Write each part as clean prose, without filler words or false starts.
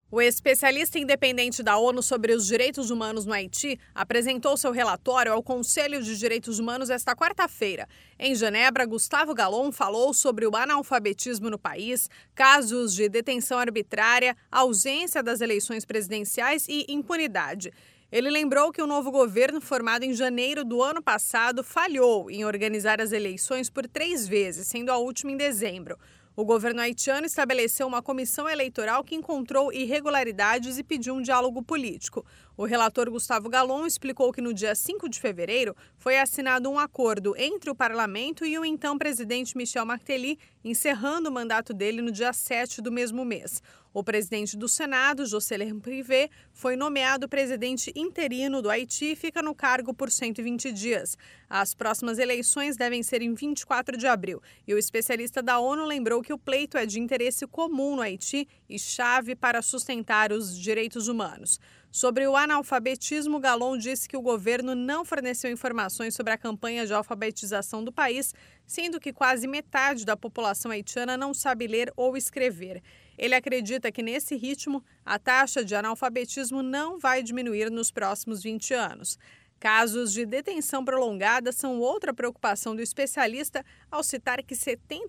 O especialista independente da ONU sobre os direitos humanos no Haiti apresentou seu relatório ao Conselho de Direitos Humanos esta quarta-feira. Em Genebra, Gustavo Gallon falou sobre o analfabetismo no país, casos de detenção arbitrária, ausência das eleições presidenciais e impunidade. Ele lembrou que o novo governo, formado em janeiro do ano passado, falhou em organizar as eleições por 3 vezes, sendo a última em dezembro. O governo haitiano estabeleceu uma comissão eleitoral que encontrou irregularidades e pediu um diálogo político. O relator Gustavo Gallon explicou que no dia 5 de fevereiro foi assinado um acordo entre o parlamento e o então presidente Michel Martelly, encerrando o mandato dele no dia 7 do mesmo mês. O presidente do Senado, Jocelyn Privé, foi nomeado presidente interino do Haiti e fica no cargo por 120 dias. As próximas eleições devem ser em 24 de abril. E o especialista da ONU lembrou que o pleito é de interesse comum no Haiti e chave para sustentar os direitos humanos. Sobre o analfabetismo, Gallon disse que o governo não forneceu informações sobre a campanha de alfabetização do país, sendo que quase metade da população haitiana não sabe ler ou escrever. Ele acredita que, nesse ritmo, a taxa de analfabetismo não vai diminuir nos próximos 20 anos. Casos de detenção prolongada são outra preocupação do especialista, ao citar que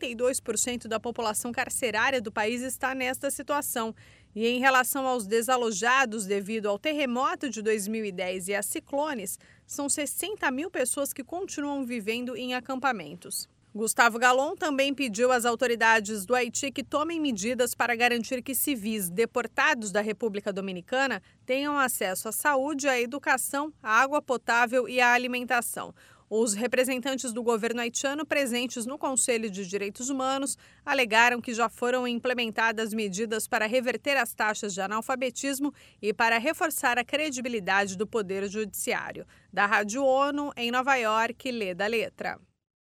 72% da população carcerária do país está nesta situação. E em relação aos desalojados devido ao terremoto de 2010 e a ciclones, são 60 mil pessoas que continuam vivendo em acampamentos. Gustavo Gallon também pediu às autoridades do Haiti que tomem medidas para garantir que civis deportados da República Dominicana tenham acesso à saúde, à educação, à água potável e à alimentação. Os representantes do governo haitiano presentes no Conselho de Direitos Humanos alegaram que já foram implementadas medidas para reverter as taxas de analfabetismo e para reforçar a credibilidade do Poder Judiciário. Da Rádio ONU, em Nova York, Leda Letra.